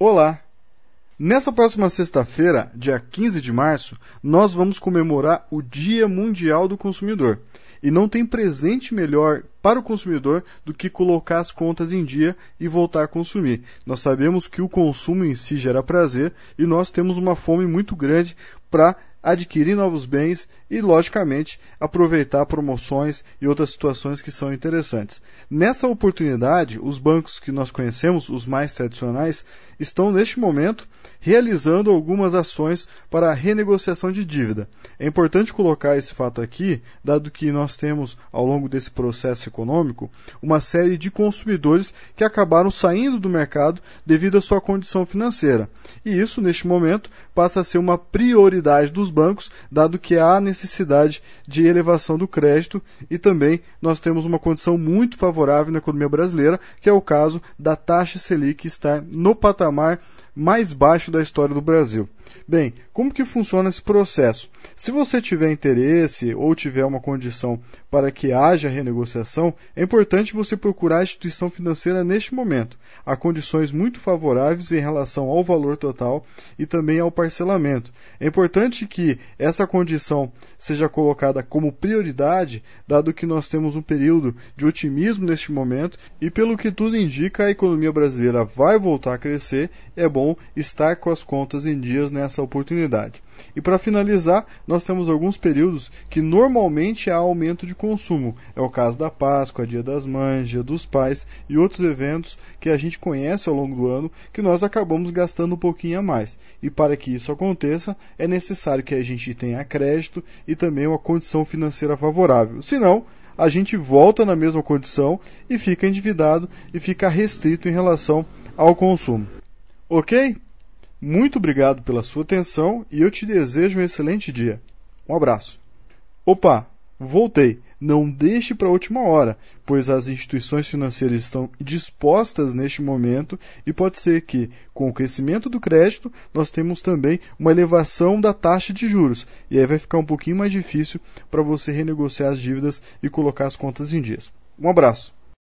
Olá! Nessa próxima sexta-feira, dia 15 de março, nós vamos comemorar o Dia Mundial do Consumidor. E não tem presente melhor para o consumidor do que colocar as contas em dia e voltar a consumir. Nós sabemos que o consumo em si gera prazer e nós temos uma fome muito grande para adquirir novos bens e, logicamente, aproveitar promoções e outras situações que são interessantes. Nessa oportunidade, os bancos que nós conhecemos, os mais tradicionais, estão neste momento realizando algumas ações para a renegociação de dívida. É importante colocar esse fato aqui, dado que nós temos, ao longo desse processo econômico, uma série de consumidores que acabaram saindo do mercado devido à sua condição financeira. E isso, neste momento, passa a ser uma prioridade dos bancos, dado que há necessidade de elevação do crédito e também nós temos uma condição muito favorável na economia brasileira, que é o caso da taxa Selic estar no patamar mais baixo da história do Brasil. Bem, como que funciona esse processo? Se você tiver interesse ou tiver uma condição para que haja renegociação, é importante você procurar a instituição financeira neste momento. Há condições muito favoráveis em relação ao valor total e também ao parcelamento. É importante que essa condição seja colocada como prioridade, dado que nós temos um período de otimismo neste momento e, pelo que tudo indica, a economia brasileira vai voltar a crescer. É bom estar com as contas em dias nessa oportunidade. E para finalizar, nós temos alguns períodos que normalmente há aumento de consumo. É o caso da Páscoa, Dia das Mães, Dia dos Pais e outros eventos que a gente conhece ao longo do ano que nós acabamos gastando um pouquinho a mais. E para que isso aconteça, é necessário que a gente tenha crédito e também uma condição financeira favorável. Senão, a gente volta na mesma condição e fica endividado e fica restrito em relação ao consumo. Ok? Muito obrigado pela sua atenção e eu te desejo um excelente dia. Um abraço. Opa, voltei. Não deixe para a última hora, pois as instituições financeiras estão dispostas neste momento e pode ser que, com o crescimento do crédito, nós temos também uma elevação da taxa de juros. E aí vai ficar um pouquinho mais difícil para você renegociar as dívidas e colocar as contas em dias. Um abraço.